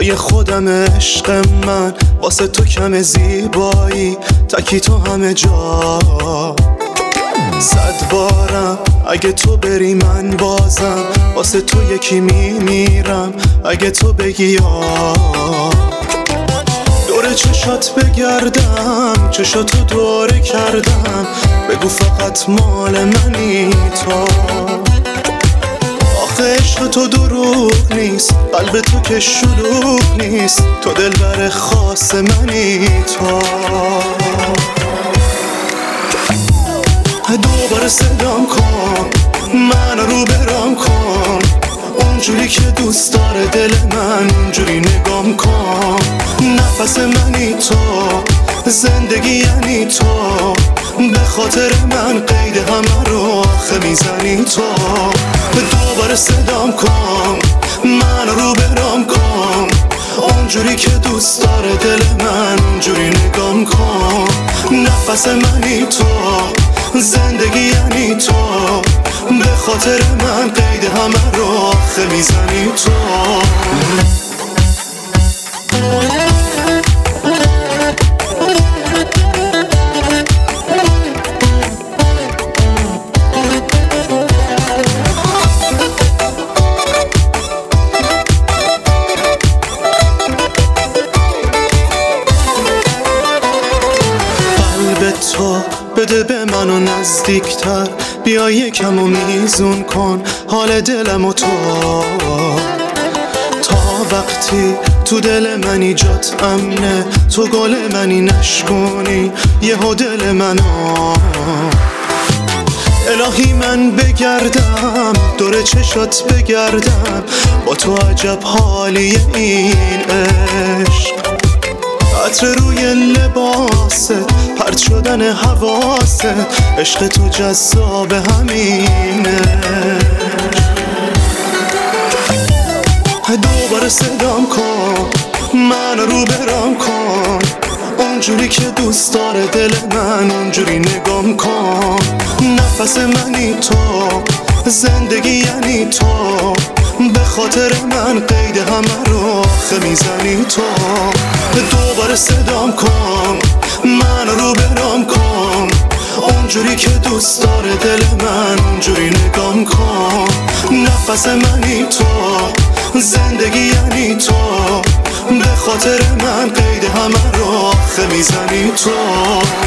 جای خودم عشق من، واسه تو کم زیبایی تکی تو همه جا. 100 بارم اگه تو بری من بازم واسه تو یکی میمیرم اگه تو بگی یا. دور چشات بگردم چشاتو دوره کردم، بگو فقط مال منی تو. آخه عشق تو دروغ نیست، قلب تو که شلوغ نیست، تو دلبر خاص منی تو. دوباره صدام کن، من رو برام کن، اونجوری که دوست داره دل من اونجوری نگام کن. نفس منی تو، زندگی یعنی تو، به خاطر من قید همه رو آخه میزنی تو. دوباره صدام کن، من رو برام کن، اونجوری که دوست داره دل من اونجوری نگام کن. نفس منی تو، زندگی یعنی تو، به خاطر من قید همه رو آخه میزنی تو. تو بده به منو نزدیکتر، بیا یکم و میزون کن حال دلم و تو. تا وقتی تو دل منی جات امنه، تو گل منی نشکنی یهو دل منو. الهی من بگردم دور چشات بگردم، با تو عجب حالی این عشق. عطر روی لباست، پرت شدن حواست، عشق تو جذاب همینه. دوباره صدام کن، من رو برام کن، اونجوری که دوست داره دل من اونجوری نگام کن. نفس منی تو، زندگی یعنی تو، به خاطر من قید همه رو آخه میزنی تو. دوباره صدام کن، من رو برام کن، اونجوری که دوست داره دل من اونجوری نگام کن. نفس منی تو، زندگی یعنی تو، به خاطر من قید همه رو آخه میزنی تو.